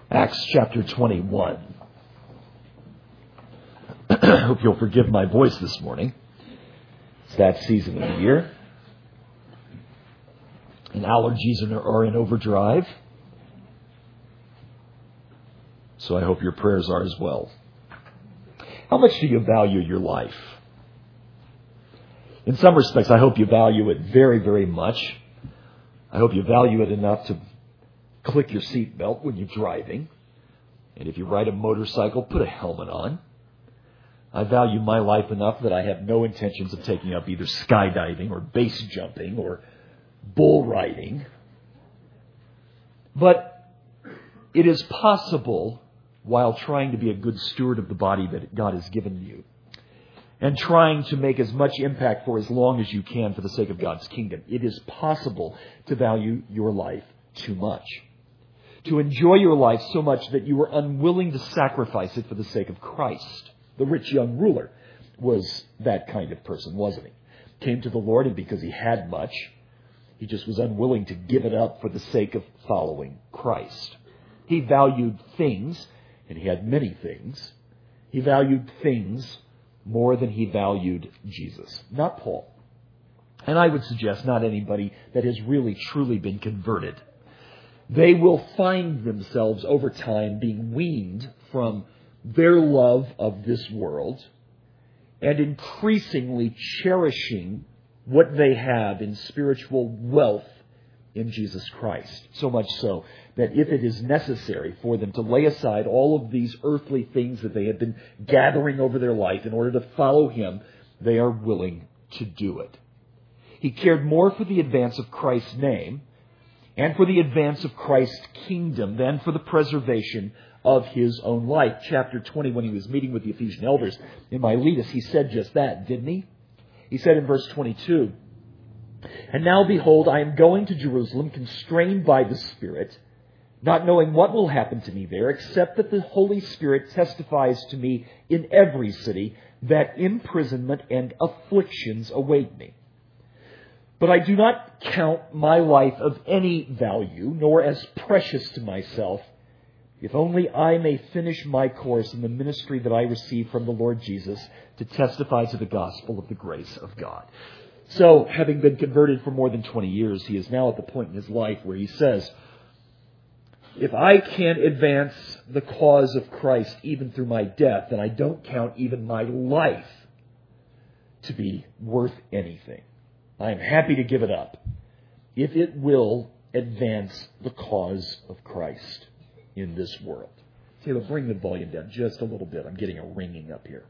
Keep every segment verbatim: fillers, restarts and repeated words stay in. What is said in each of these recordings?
Acts chapter twenty-one. I hope you'll forgive my voice this morning. It's that season of the year. And allergies are in overdrive. So I hope your prayers are as well. How much do you value your life? In some respects, I hope you value it very, very much. I hope you value it enough to click your seatbelt when you're driving. And if you ride a motorcycle, put a helmet on. I value my life enough that I have no intentions of taking up either skydiving or base jumping or bull riding. But it is possible, while trying to be a good steward of the body that God has given you, and trying to make as much impact for as long as you can for the sake of God's kingdom, it is possible to value your life too much. To enjoy your life so much that you were unwilling to sacrifice it for the sake of Christ. The rich young ruler was that kind of person, wasn't he? Came to the Lord, and because he had much, he just was unwilling to give it up for the sake of following Christ. He valued things, and he had many things. He valued things more than he valued Jesus. Not Paul. And I would suggest not anybody that has really truly been converted. They will find themselves over time being weaned from their love of this world and increasingly cherishing what they have in spiritual wealth in Jesus Christ. So much so that if it is necessary for them to lay aside all of these earthly things that they have been gathering over their life in order to follow Him, they are willing to do it. He cared more for the advance of Christ's name and for the advance of Christ's kingdom than for the preservation of His own life. Chapter twenty, when he was meeting with the Ephesian elders in Miletus, he said just that, didn't he? He said in verse twenty-two, "And now behold, I am going to Jerusalem, constrained by the Spirit, not knowing what will happen to me there, except that the Holy Spirit testifies to me in every city that imprisonment and afflictions await me. But I do not count my life of any value, nor as precious to myself, if only I may finish my course in the ministry that I received from the Lord Jesus to testify to the gospel of the grace of God." So, having been converted for more than twenty years, he is now at the point in his life where he says, if I can't advance the cause of Christ even through my death, then I don't count even my life to be worth anything. I am happy to give it up if it will advance the cause of Christ in this world. Taylor, bring the volume down just a little bit. I'm getting a ringing up here.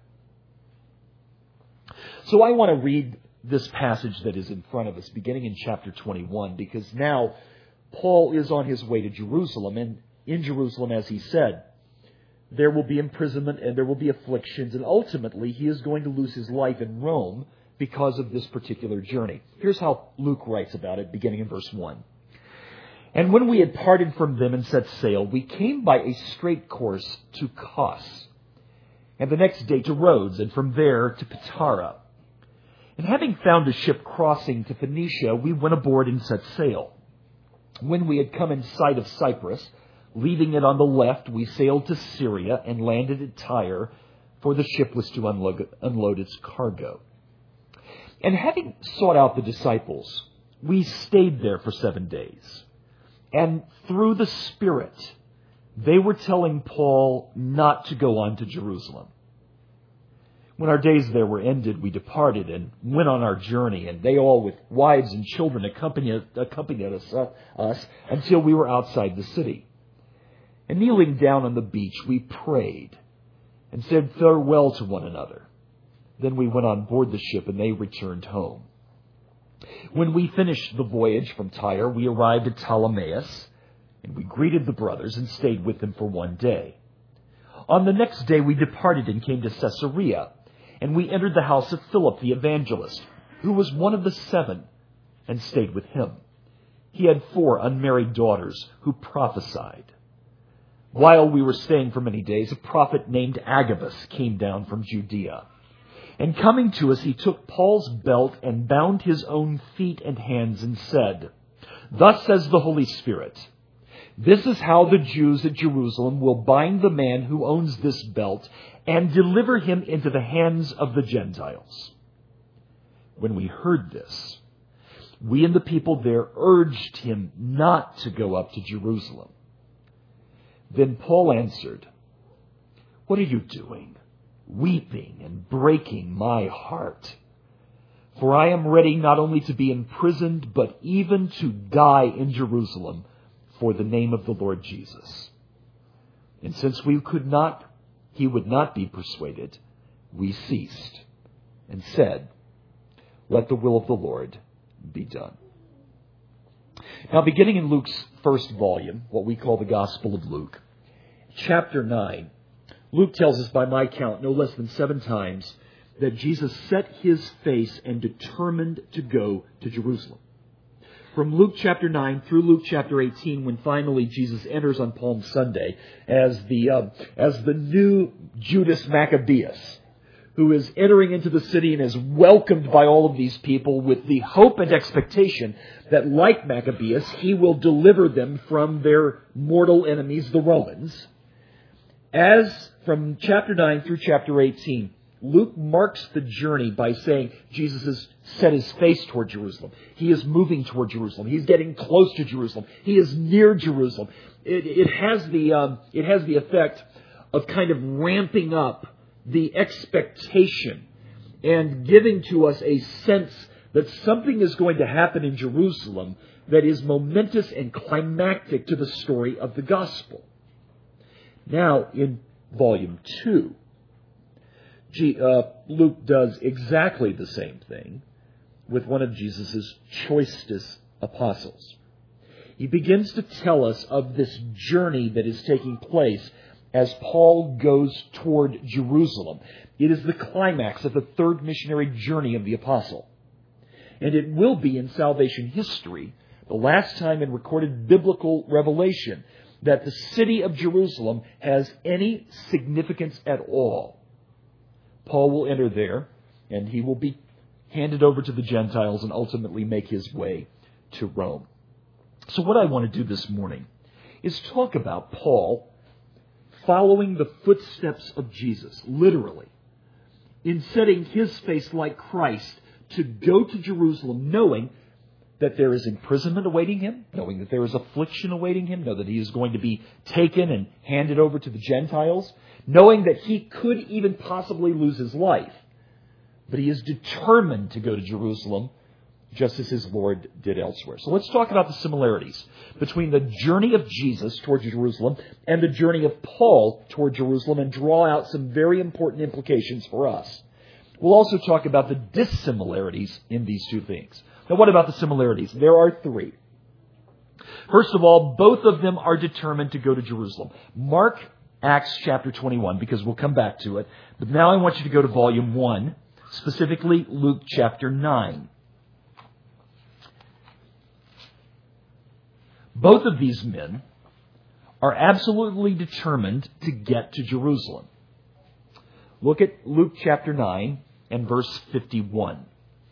So I want to read this passage that is in front of us, beginning in chapter twenty-one, because now Paul is on his way to Jerusalem, and in Jerusalem, as he said, there will be imprisonment and there will be afflictions, and ultimately he is going to lose his life in Rome because of this particular journey. Here's how Luke writes about it, beginning in verse one. "And when we had parted from them and set sail, we came by a straight course to Kos, and the next day to Rhodes, and from there to Patara. And having found a ship crossing to Phoenicia, we went aboard and set sail. When we had come in sight of Cyprus, leaving it on the left, we sailed to Syria and landed at Tyre, for the ship was to unload, unload its cargo. And having sought out the disciples, we stayed there for seven days. And through the Spirit, they were telling Paul not to go on to Jerusalem. When our days there were ended, we departed and went on our journey, and they all with wives and children accompanied, accompanied us, uh, us until we were outside the city. And kneeling down on the beach, we prayed and said farewell to one another. Then we went on board the ship, and they returned home. When we finished the voyage from Tyre, we arrived at Ptolemais, and we greeted the brothers and stayed with them for one day. On the next day, we departed and came to Caesarea, and we entered the house of Philip the evangelist, who was one of the seven, and stayed with him. He had four unmarried daughters who prophesied. While we were staying for many days, a prophet named Agabus came down from Judea. And coming to us, he took Paul's belt and bound his own feet and hands and said, "Thus says the Holy Spirit, This is how the Jews at Jerusalem will bind the man who owns this belt and deliver him into the hands of the Gentiles. When we heard this, we and the people there urged him not to go up to Jerusalem. Then Paul answered, "What are you doing, weeping and breaking my heart? For I am ready not only to be imprisoned, but even to die in Jerusalem for the name of the Lord Jesus." And since we could not, he would not be persuaded, we ceased and said, "Let the will of the Lord be done." Now, beginning in Luke's first volume, what we call the Gospel of Luke, chapter nine, Luke tells us by my count no less than seven times that Jesus set his face and determined to go to Jerusalem. From Luke chapter nine through Luke chapter eighteen, when finally Jesus enters on Palm Sunday as the uh, as the new Judas Maccabeus, who is entering into the city and is welcomed by all of these people with the hope and expectation that, like Maccabeus, he will deliver them from their mortal enemies, the Romans. As from chapter nine through chapter eighteen, Luke marks the journey by saying Jesus has set his face toward Jerusalem. He is moving toward Jerusalem. He's getting close to Jerusalem. He is near Jerusalem. It, it has the um, it has the effect of kind of ramping up the expectation and giving to us a sense that something is going to happen in Jerusalem that is momentous and climactic to the story of the gospel. Now, in volume two, G, uh, Luke does exactly the same thing with one of Jesus' choicest apostles. He begins to tell us of this journey that is taking place as Paul goes toward Jerusalem. It is the climax of the third missionary journey of the apostle. And it will be in salvation history, the last time in recorded biblical revelation, that the city of Jerusalem has any significance at all. Paul will enter there, and he will be handed over to the Gentiles and ultimately make his way to Rome. So what I want to do this morning is talk about Paul following the footsteps of Jesus, literally, in setting his face like Christ to go to Jerusalem, knowing that there is imprisonment awaiting him, knowing that there is affliction awaiting him, know that he is going to be taken and handed over to the Gentiles, knowing that he could even possibly lose his life. But he is determined to go to Jerusalem, just as his Lord did elsewhere. So let's talk about the similarities between the journey of Jesus toward Jerusalem and the journey of Paul toward Jerusalem, and draw out some very important implications for us. We'll also talk about the dissimilarities in these two things. Now, what about the similarities? There are three. First of all, both of them are determined to go to Jerusalem. Mark Acts chapter twenty-one, because we'll come back to it. But now I want you to go to volume one, specifically Luke chapter nine. Both of these men are absolutely determined to get to Jerusalem. Look at Luke chapter nine and verse fifty-one.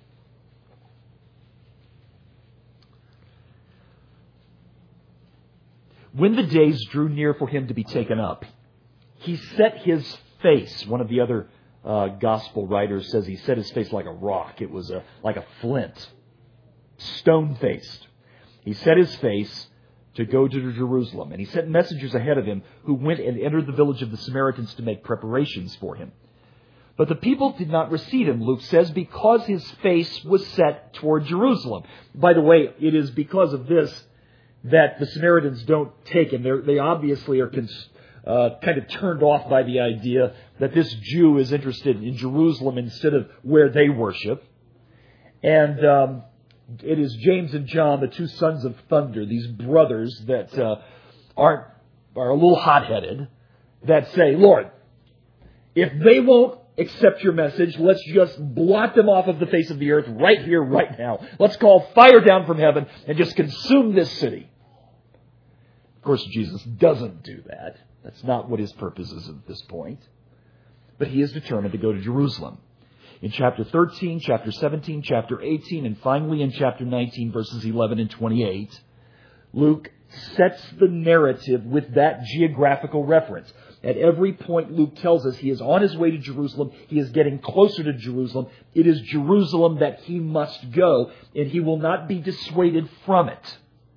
When the days drew near for him to be taken up, he set his face. One of the other uh, gospel writers says he set his face like a rock. It was a, like a flint, stone-faced. He set his face to go to Jerusalem, and he sent messengers ahead of him who went and entered the village of the Samaritans to make preparations for him. But the people did not receive him, Luke says, because his face was set toward Jerusalem. By the way, it is because of this that the Samaritans don't take him. They're, they obviously are cons- uh, kind of turned off by the idea that this Jew is interested in Jerusalem instead of where they worship. And um, it is James and John, the two sons of thunder, these brothers that uh, aren't are a little hot-headed, that say, "Lord, if they won't accept your message, let's just blot them off of the face of the earth right here, right now. Let's call fire down from heaven and just consume this city." Of course, Jesus doesn't do that. That's not what his purpose is at this point. But he is determined to go to Jerusalem. In chapter thirteen, chapter seventeen, chapter eighteen, and finally in chapter nineteen, verses eleven and twenty-eight, Luke sets the narrative with that geographical reference. At every point, Luke tells us he is on his way to Jerusalem. He is getting closer to Jerusalem. It is Jerusalem that he must go, and he will not be dissuaded from it.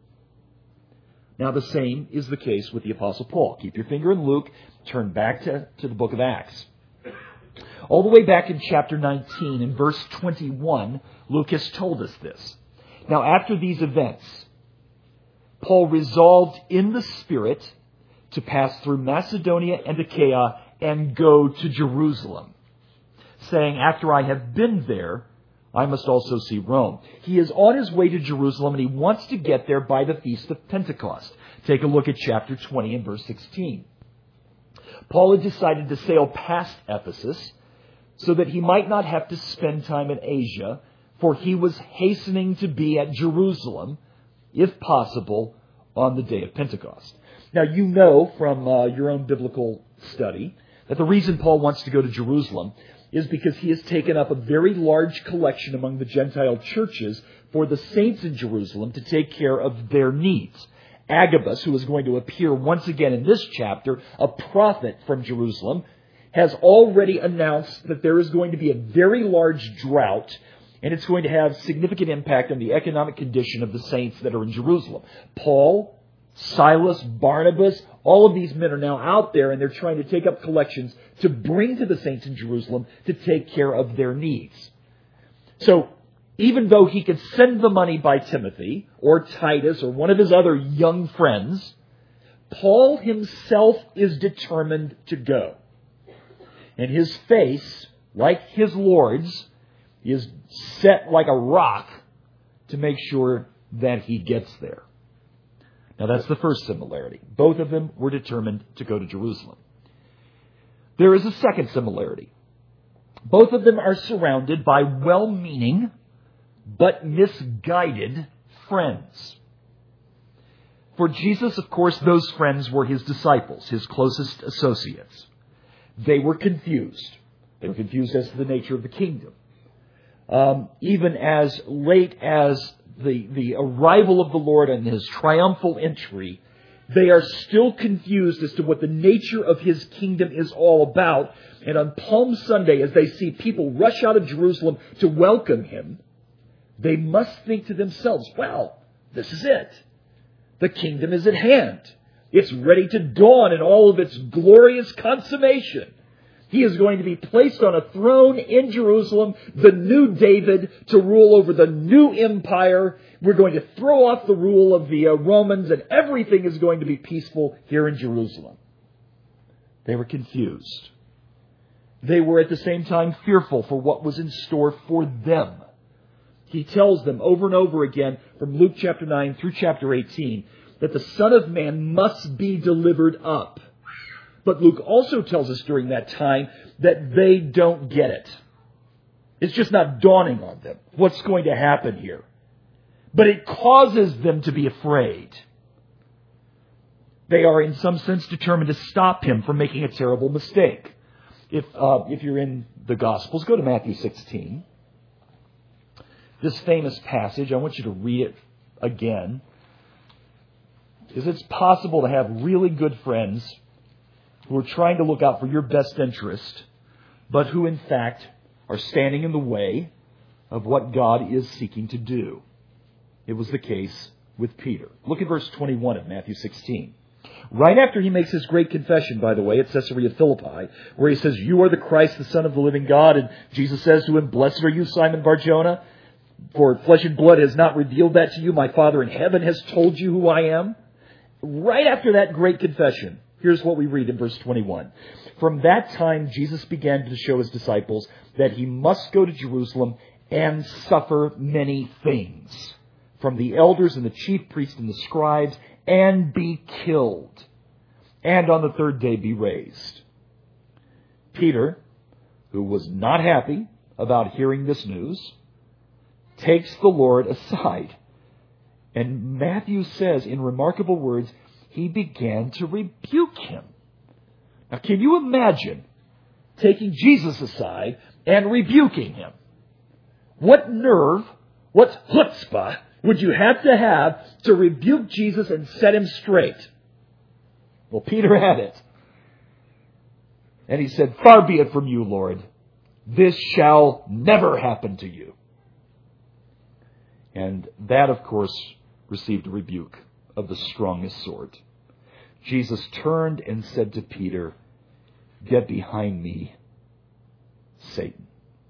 Now, the same is the case with the Apostle Paul. Keep your finger in Luke. Turn back to, to the book of Acts. All the way back in chapter nineteen, in verse twenty-one, Luke has told us this. Now, after these events, Paul resolved in the Spirit to pass through Macedonia and Achaia and go to Jerusalem, saying, after I have been there, I must also see Rome. He is on his way to Jerusalem, and he wants to get there by the Feast of Pentecost. Take a look at chapter twenty and verse sixteen. Paul had decided to sail past Ephesus so that he might not have to spend time in Asia, for he was hastening to be at Jerusalem, if possible, on the day of Pentecost. Now, you know from uh, your own biblical study that the reason Paul wants to go to Jerusalem is because he has taken up a very large collection among the Gentile churches for the saints in Jerusalem to take care of their needs. Agabus, who is going to appear once again in this chapter, a prophet from Jerusalem, has already announced that there is going to be a very large drought, and it's going to have significant impact on the economic condition of the saints that are in Jerusalem. Paul, Silas, Barnabas, all of these men are now out there, and they're trying to take up collections to bring to the saints in Jerusalem to take care of their needs. So, even though he could send the money by Timothy or Titus or one of his other young friends, Paul himself is determined to go. And his face, like his Lord's, is set like a rock to make sure that he gets there. Now, that's the first similarity. Both of them were determined to go to Jerusalem. There is a second similarity. Both of them are surrounded by well-meaning but misguided friends. For Jesus, of course, those friends were his disciples, his closest associates. They were confused. They were confused as to the nature of the kingdom. Um, even as late as the, the arrival of the Lord and his triumphal entry, they are still confused as to what the nature of his kingdom is all about. And on Palm Sunday, as they see people rush out of Jerusalem to welcome him, they must think to themselves, well, this is it. The kingdom is at hand. It's ready to dawn in all of its glorious consummation. He is going to be placed on a throne in Jerusalem, the new David, to rule over the new empire. We're going to throw off the rule of the uh, Romans, and everything is going to be peaceful here in Jerusalem. They were confused. They were at the same time fearful for what was in store for them. He tells them over and over again from Luke chapter nine through chapter eighteen that the Son of Man must be delivered up. But Luke also tells us during that time that they don't get it. It's just not dawning on them what's going to happen here. But it causes them to be afraid. They are in some sense determined to stop him from making a terrible mistake. If, uh, if you're in the Gospels, go to Matthew sixteen. This famous passage, I want you to read it again. Because it's possible to have really good friends who are trying to look out for your best interest, but who in fact are standing in the way of what God is seeking to do. It was the case with Peter. Look at verse twenty-one of Matthew sixteen. Right after he makes his great confession, by the way, at Caesarea Philippi, where he says, "You are the Christ, the Son of the living God," and Jesus says to him, "Blessed are you, Simon Bar-Jonah, for flesh and blood has not revealed that to you. My Father in heaven has told you who I am." Right after that great confession, here's what we read in verse twenty-one. From that time, Jesus began to show his disciples that he must go to Jerusalem and suffer many things from the elders and the chief priests and the scribes, and be killed, and on the third day be raised. Peter, who was not happy about hearing this news, takes the Lord aside. And Matthew says in remarkable words, he began to rebuke him. Now, can you imagine taking Jesus aside and rebuking him? What nerve, what chutzpah would you have to have to rebuke Jesus and set him straight? Well, Peter had it. And he said, "Far be it from you, Lord. This shall never happen to you." And that, of course, received a rebuke of the strongest sort. Jesus turned and said to Peter, "Get behind me, Satan.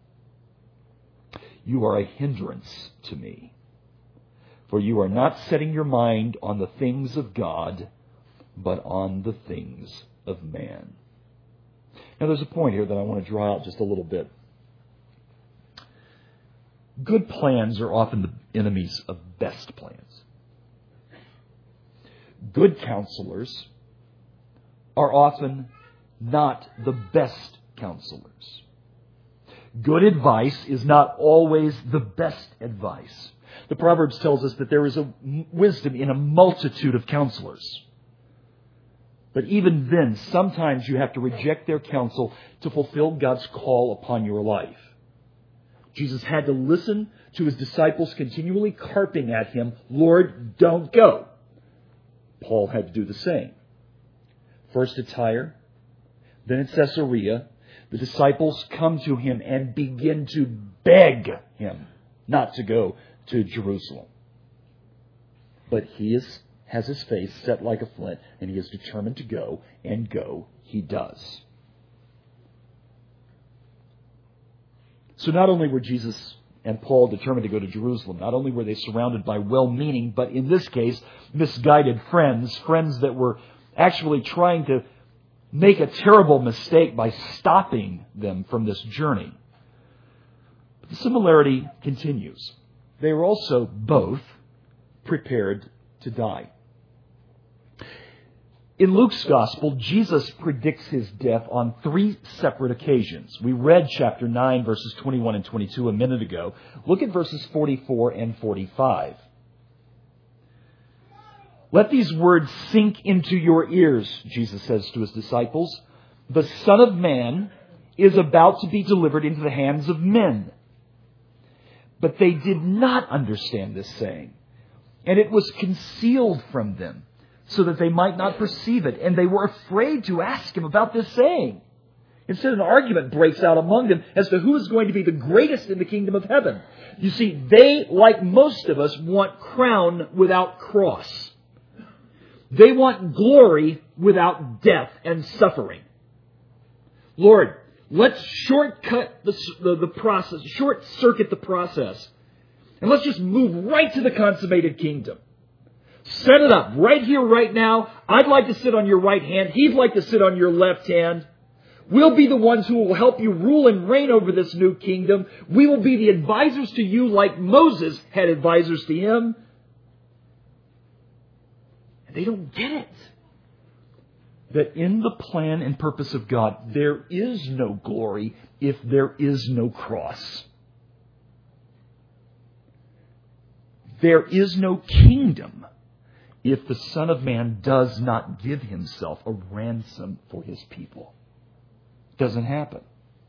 You are a hindrance to me, for you are not setting your mind on the things of God, but on the things of man." Now, there's a point here that I want to draw out just a little bit. Good plans are often the enemies of best plans. Good counselors are often not the best counselors. Good advice is not always the best advice. The Proverbs tells us that there is a wisdom in a multitude of counselors. But even then, sometimes you have to reject their counsel to fulfill God's call upon your life. Jesus had to listen to his disciples continually carping at him, "Lord, don't go." Paul had to do the same. First at Tyre, then at Caesarea, the disciples come to him and begin to beg him not to go to Jerusalem. But he is, has his face set like a flint, and he is determined to go, and go he does. So not only were Jesus and Paul determined to go to Jerusalem, not only were they surrounded by well-meaning, but in this case, misguided friends, friends that were actually trying to make a terrible mistake by stopping them from this journey. But the similarity continues. They were also both prepared to die. In Luke's Gospel, Jesus predicts his death on three separate occasions. We read chapter nine, verses twenty-one and twenty-two a minute ago. Look at verses forty-four and forty-five. "Let these words sink into your ears," Jesus says to his disciples. "The Son of Man is about to be delivered into the hands of men." But they did not understand this saying, and it was concealed from them, so that they might not perceive it. And they were afraid to ask him about this saying. Instead, an argument breaks out among them as to who is going to be the greatest in the kingdom of heaven. You see, they, like most of us, want crown without cross. They want glory without death and suffering. Lord, let's shortcut the, the, the process, short circuit the process, and let's just move right to the consummated kingdom. Set it up right here, right now. I'd like to sit on your right hand. He'd like to sit on your left hand. We'll be the ones who will help you rule and reign over this new kingdom. We will be the advisors to you like Moses had advisors to him. And they don't get it. That in the plan and purpose of God, there is no glory if there is no cross. There is no kingdom if the Son of Man does not give himself a ransom for his people. It doesn't happen.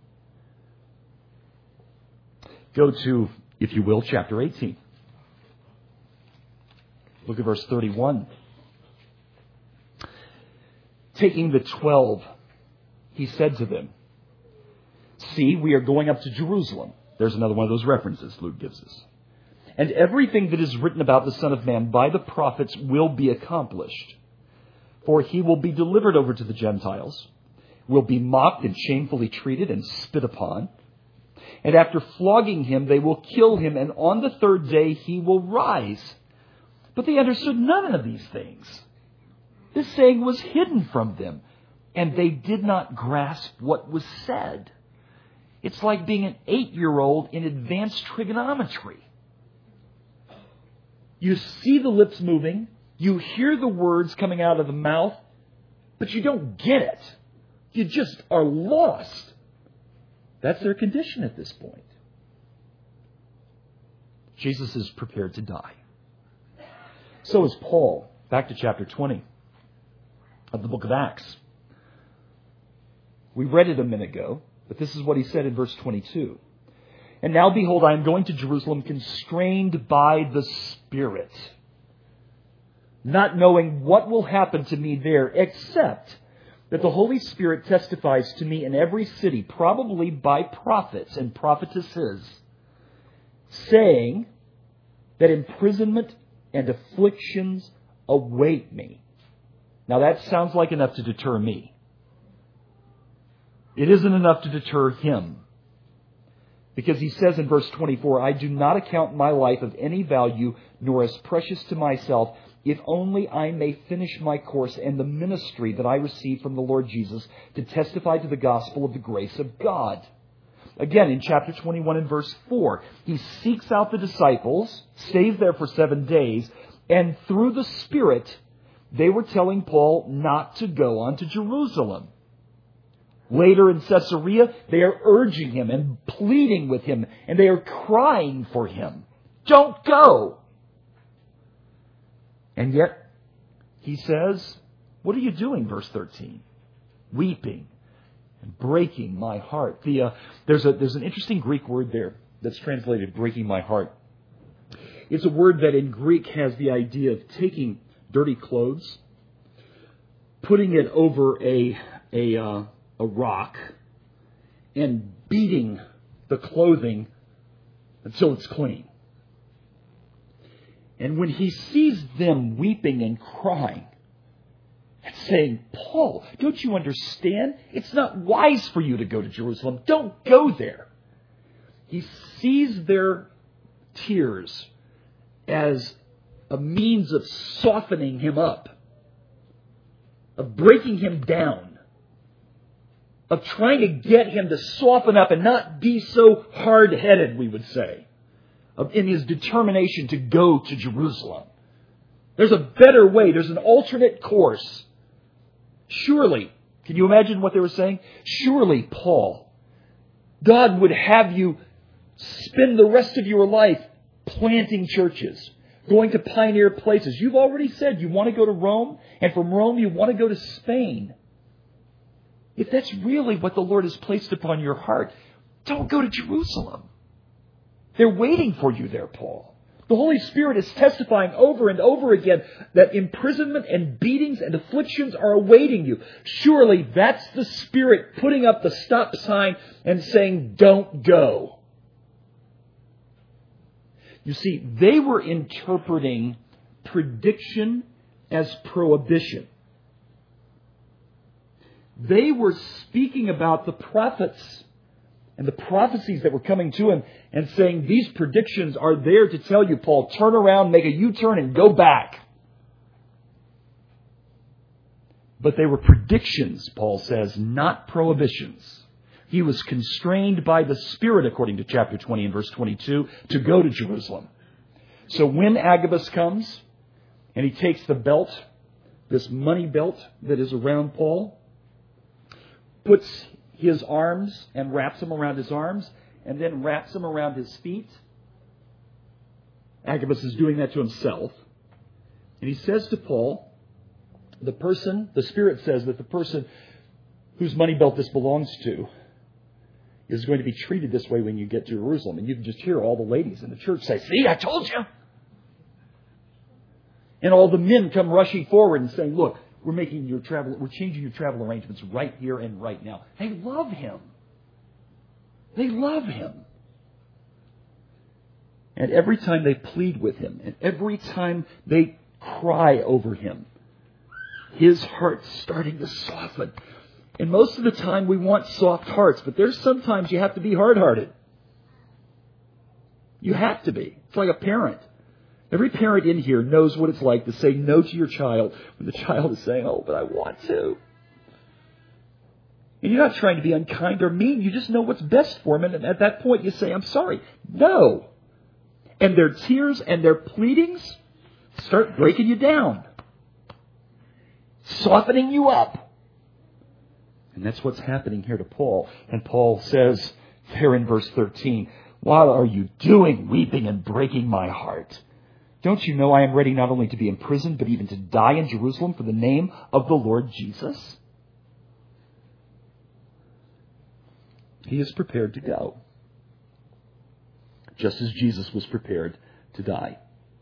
Go to, if you will, chapter eighteen. Look at verse thirty-one. Taking the twelve, he said to them, "See, we are going up to Jerusalem." There's another one of those references Luke gives us. "And everything that is written about the Son of Man by the prophets will be accomplished. For he will be delivered over to the Gentiles, will be mocked and shamefully treated and spit upon. And after flogging him, they will kill him, and on the third day he will rise." But they understood none of these things. This saying was hidden from them, and they did not grasp what was said. It's like being an eight-year-old in advanced trigonometry. You see the lips moving, you hear the words coming out of the mouth, but you don't get it. You just are lost. That's their condition at this point. Jesus is prepared to die. So is Paul. Back to chapter twenty of the book of Acts. We read it a minute ago, but this is what he said in verse twenty-two. And now behold, I am going to Jerusalem constrained by the Spirit, not knowing what will happen to me there, except that the Holy Spirit testifies to me in every city, probably by prophets and prophetesses, saying that imprisonment and afflictions await me. Now that sounds like enough to deter me. It isn't enough to deter him. Because he says in verse twenty-four, I do not account my life of any value, nor as precious to myself, if only I may finish my course and the ministry that I received from the Lord Jesus to testify to the gospel of the grace of God. Again, in chapter twenty-one and verse four, he seeks out the disciples, stays there for seven days, and through the Spirit, they were telling Paul not to go on to Jerusalem. Later in Caesarea, they are urging him and pleading with him, and they are crying for him. Don't go! And yet, he says, what are you doing, verse thirteen? Weeping and breaking my heart. The, uh, there's, a, there's an interesting Greek word there that's translated breaking my heart. It's a word that in Greek has the idea of taking dirty clothes, putting it over a, a, uh, a rock, and beating the clothing until it's clean. And when he sees them weeping and crying and saying, Paul, don't you understand? It's not wise for you to go to Jerusalem. Don't go there. He sees their tears as a means of softening him up, of breaking him down, of trying to get him to soften up and not be so hard-headed, we would say, in his determination to go to Jerusalem. There's a better way. There's an alternate course. Surely, can you imagine what they were saying? Surely, Paul, God would have you spend the rest of your life planting churches, going to pioneer places. You've already said you want to go to Rome, and from Rome you want to go to Spain. If that's really what the Lord has placed upon your heart, don't go to Jerusalem. They're waiting for you there, Paul. The Holy Spirit is testifying over and over again that imprisonment and beatings and afflictions are awaiting you. Surely that's the Spirit putting up the stop sign and saying, don't go. You see, they were interpreting prediction as prohibition. They were speaking about the prophets and the prophecies that were coming to him and saying, these predictions are there to tell you, Paul, turn around, make a U-turn, and go back. But they were predictions, Paul says, not prohibitions. He was constrained by the Spirit, according to chapter twenty and verse twenty-two, to go to Jerusalem. So when Agabus comes and he takes the belt, this money belt that is around Paul, puts his arms and wraps them around his arms and then wraps them around his feet. Agabus is doing that to himself. And he says to Paul, the person, the Spirit says that the person whose money belt this belongs to is going to be treated this way when you get to Jerusalem. And you can just hear all the ladies in the church say, see, I told you. And all the men come rushing forward and saying, look, We're making your travel, we're changing your travel arrangements right here and right now. They love him. They love him. And every time they plead with him, and every time they cry over him, his heart's starting to soften. And most of the time we want soft hearts, but there's sometimes you have to be hard-hearted. You have to be. It's like a parent. Every parent in here knows what it's like to say no to your child when the child is saying, oh, but I want to. And you're not trying to be unkind or mean. You just know what's best for them. And at that point you say, I'm sorry. No. And their tears and their pleadings start breaking you down. Softening you up. And that's what's happening here to Paul. And Paul says there in verse thirteen, what are you doing, weeping and breaking my heart? Don't you know I am ready not only to be imprisoned, but even to die in Jerusalem for the name of the Lord Jesus? He is prepared to go. just as Jesus was prepared to die.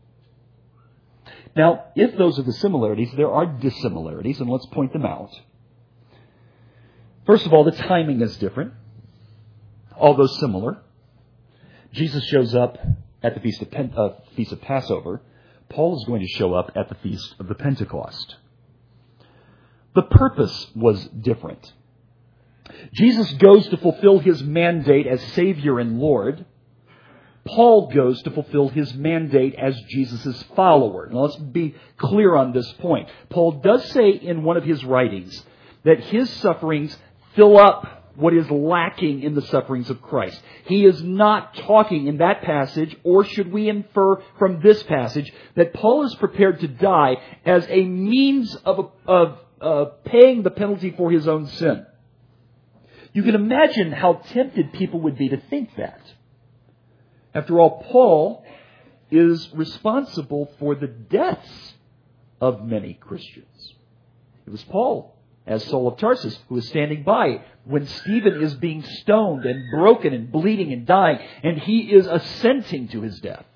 Now, if those are the similarities, there are dissimilarities, and let's point them out. First of all, the timing is different, although similar. Jesus shows up at the Feast of, Pen- uh, Feast of Passover. Paul is going to show up at the Feast of the Pentecost. The purpose was different. Jesus goes to fulfill his mandate as Savior and Lord. Paul goes to fulfill his mandate as Jesus' follower. Now let's be clear on this point. Paul does say in one of his writings that his sufferings fill up what is lacking in the sufferings of Christ. He is not talking in that passage, or should we infer from this passage, that Paul is prepared to die as a means of, of uh, paying the penalty for his own sin. You can imagine how tempted people would be to think that. After all, Paul is responsible for the deaths of many Christians. It was Paul, as Saul of Tarsus, who is standing by when Stephen is being stoned and broken and bleeding and dying, and he is assenting to his death.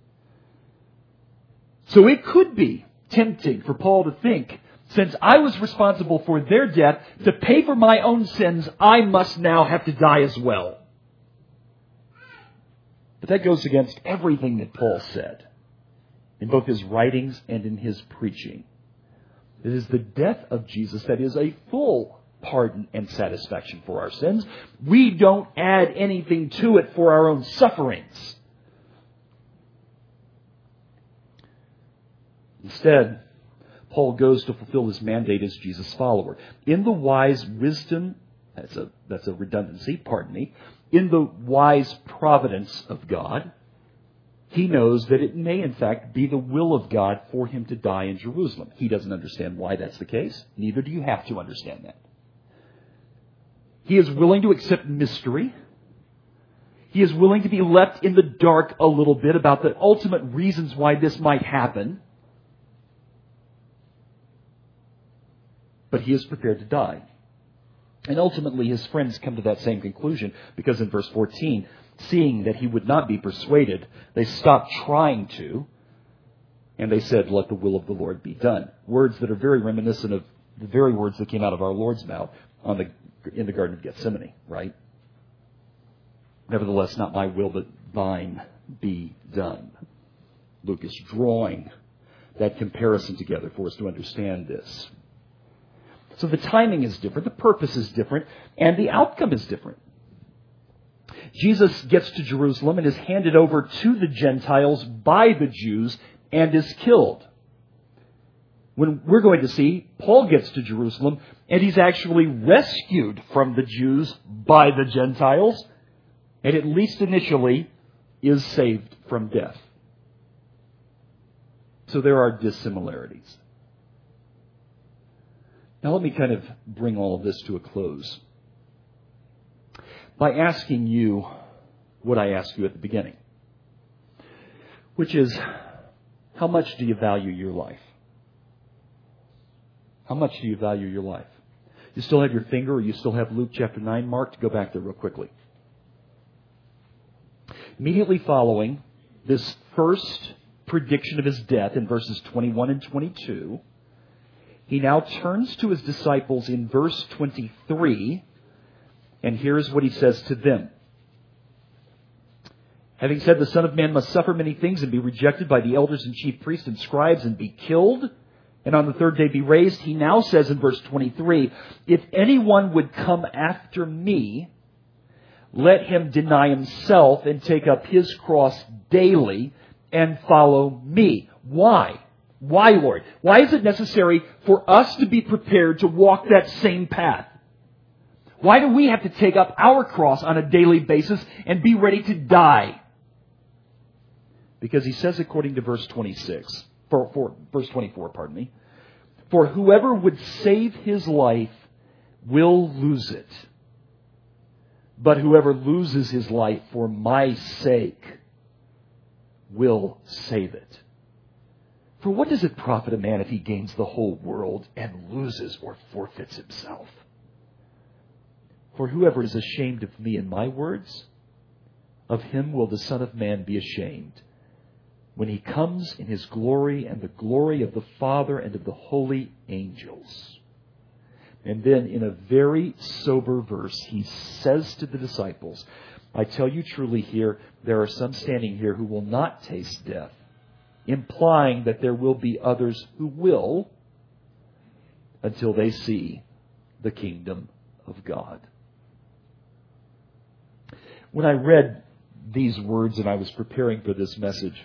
So it could be tempting for Paul to think, since I was responsible for their death, to pay for my own sins, I must now have to die as well. But that goes against everything that Paul said in both his writings and in his preaching. It is the death of Jesus that is a full pardon and satisfaction for our sins. We don't add anything to it for our own sufferings. Instead, Paul goes to fulfill his mandate as Jesus' follower. In the wise wisdom, that's a, that's a redundancy, pardon me, in the wise providence of God, he knows that it may in fact be the will of God for him to die in Jerusalem. He doesn't understand why that's the case. Neither do you have to understand that. He is willing to accept mystery. He is willing to be left in the dark a little bit about the ultimate reasons why this might happen. But he is prepared to die. And ultimately his friends come to that same conclusion, because in verse fourteen, seeing that he would not be persuaded, they stopped trying to, and they said, "Let the will of the Lord be done." Words that are very reminiscent of the very words that came out of our Lord's mouth on the, in the Garden of Gethsemane, right? "Nevertheless, not my will, but thine be done." Luke is drawing that comparison together for us to understand this. So the timing is different, the purpose is different, and the outcome is different. Jesus gets to Jerusalem and is handed over to the Gentiles by the Jews and is killed. When we're going to see, Paul gets to Jerusalem and he's actually rescued from the Jews by the Gentiles, and at least initially is saved from death. So there are dissimilarities. Now let me kind of bring all of this to a close by asking you what I asked you at the beginning, which is, how much do you value your life? How much do you value your life? You still have your finger, or you still have Luke chapter nine marked? Go back there real quickly. Immediately following this first prediction of his death in verses twenty-one and twenty-two, he now turns to his disciples in verse twenty-three, and here's what he says to them. Having said, the Son of Man must suffer many things and be rejected by the elders and chief priests and scribes and be killed, and on the third day be raised. He now says in verse twenty-three, if anyone would come after me, let him deny himself and take up his cross daily and follow me. Why? Why, Lord? Why is it necessary for us to be prepared to walk that same path? Why do we have to take up our cross on a daily basis and be ready to die? Because he says, according to verse twenty-six, for, for, verse twenty-four, pardon me, for whoever would save his life will lose it. But whoever loses his life for my sake will save it. For what does it profit a man if he gains the whole world and loses or forfeits himself? For whoever is ashamed of me and my words, of him will the Son of Man be ashamed, when he comes in his glory and the glory of the Father and of the holy angels. And then in a very sober verse, he says to the disciples, I tell you truly here, there are some standing here who will not taste death, implying that there will be others who will, until they see the kingdom of God. When I read these words and I was preparing for this message,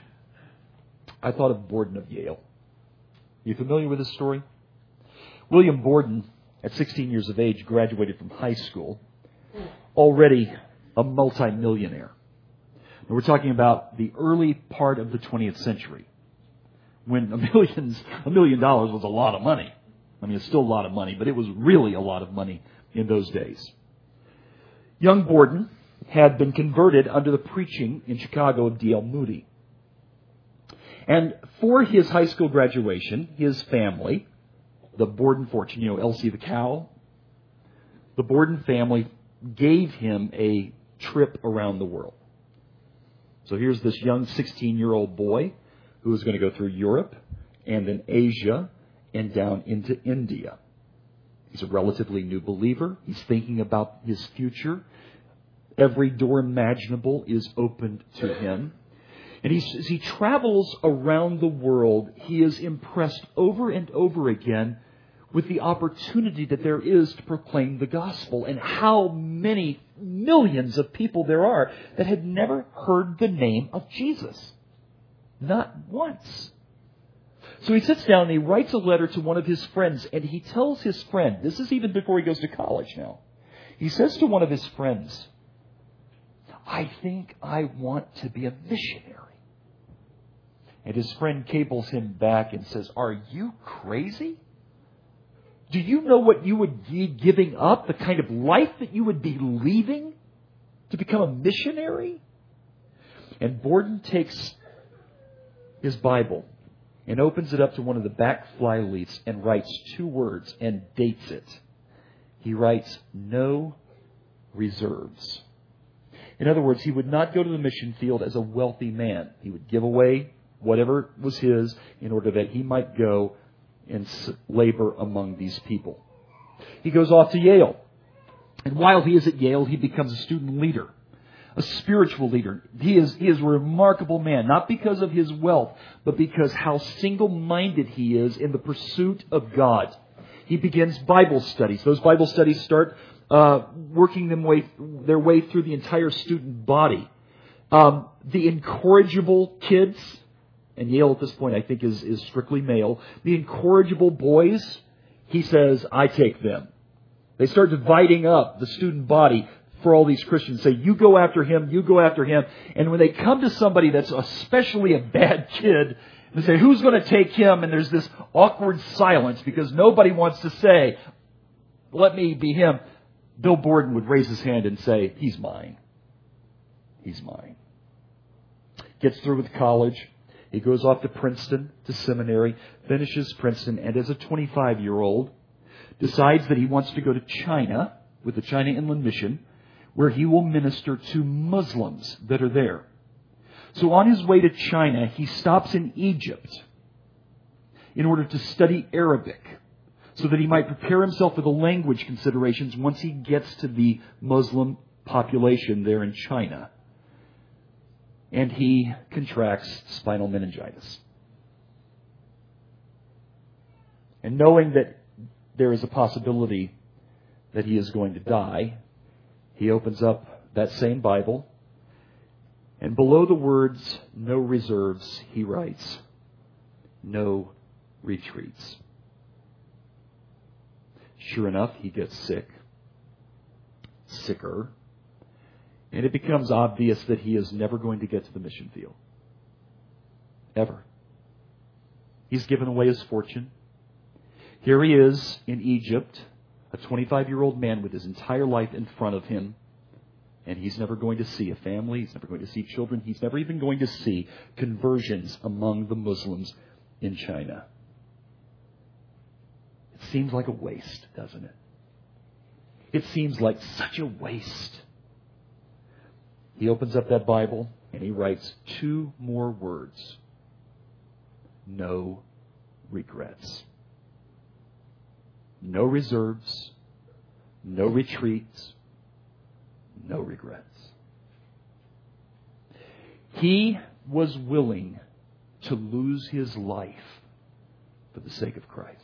I thought of Borden of Yale. You familiar with this story? William Borden, at sixteen years of age, graduated from high school, already a multimillionaire. And we're talking about the early part of the twentieth century, when a million, a million dollars was a lot of money. I mean, it's still a lot of money, but it was really a lot of money in those days. Young Borden had been converted under the preaching in Chicago of D L Moody. And for his high school graduation, his family, the Borden fortune, you know, Elsie the cow, the Borden family gave him a trip around the world. So here's this young sixteen-year-old boy who is going to go through Europe and then Asia and down into India. He's a relatively new believer. He's thinking about his future. Every door imaginable is opened to him. And he, as he travels around the world, he is impressed over and over again with the opportunity that there is to proclaim the gospel and how many millions of people there are that had never heard the name of Jesus. Not once. So he sits down and he writes a letter to one of his friends, and he tells his friend, this is even before he goes to college now, he says to one of his friends, I think I want to be a missionary. And his friend cables him back and says, are you crazy? Do you know what you would be giving up? The kind of life that you would be leaving to become a missionary? And Borden takes his Bible and opens it up to one of the back flyleaves and writes two words and dates it. He writes, no reserves. In other words, he would not go to the mission field as a wealthy man. He would give away whatever was his in order that he might go and labor among these people. He goes off to Yale. And while he is at Yale, he becomes a student leader, a spiritual leader. He is, he is a remarkable man, not because of his wealth, but because how single-minded he is in the pursuit of God. He begins Bible studies. Those Bible studies start uh, working them way, their way through the entire student body. Um, the incorrigible kids, and Yale at this point I think is, is strictly male, the incorrigible boys, he says, I take them. They start dividing up the student body for all these Christians. Say, you go after him, you go after him. And when they come to somebody that's especially a bad kid, they say, who's going to take him? And there's this awkward silence because nobody wants to say, let me be him. Bill Borden would raise his hand and say, he's mine. He's mine. Gets through with college. He goes off to Princeton, to seminary, finishes Princeton, and as a twenty-five-year-old, decides that he wants to go to China with the China Inland Mission, where he will minister to Muslims that are there. So on his way to China, he stops in Egypt in order to study Arabic, so that he might prepare himself for the language considerations once he gets to the Muslim population there in China. And he contracts spinal meningitis. And knowing that there is a possibility that he is going to die, he opens up that same Bible, and below the words, no reserves, he writes, no retreats. Sure enough, he gets sick, sicker, and it becomes obvious that he is never going to get to the mission field. Ever. He's given away his fortune. Here he is in Egypt, a twenty-five-year-old man with his entire life in front of him, and he's never going to see a family, he's never going to see children, he's never even going to see conversions among the Muslims in China. It seems like a waste, doesn't it? It seems like such a waste. He opens up that Bible and he writes two more words. No regrets. No reserves. No retreats. No regrets. He was willing to lose his life for the sake of Christ.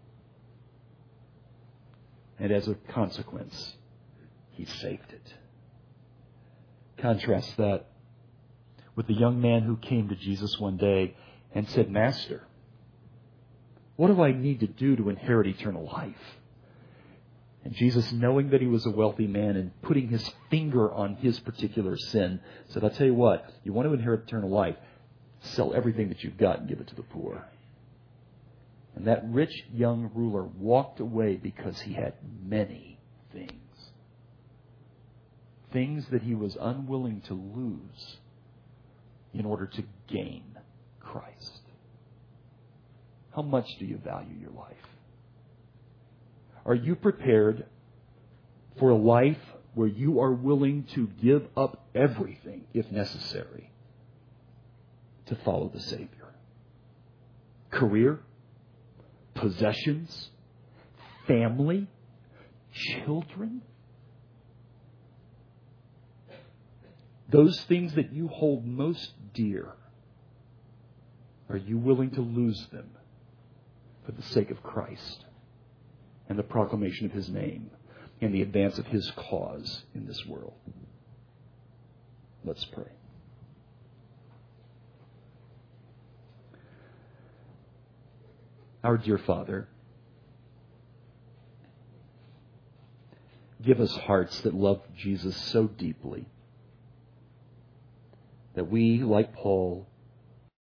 And as a consequence, he saved it. Contrast that with the young man who came to Jesus one day and said, Master, what do I need to do to inherit eternal life? And Jesus, knowing that he was a wealthy man and putting his finger on his particular sin, said, I'll tell you what, you want to inherit eternal life, sell everything that you've got and give it to the poor. And that rich young ruler walked away because he had many things. Things that he was unwilling to lose in order to gain Christ. How much do you value your life? Are you prepared for a life where you are willing to give up everything, if necessary, to follow the Savior? Career, possessions, family, children. Those things that you hold most dear, are you willing to lose them for the sake of Christ and the proclamation of His name and the advance of His cause in this world? Let's pray. Our dear Father, give us hearts that love Jesus so deeply that we, like Paul,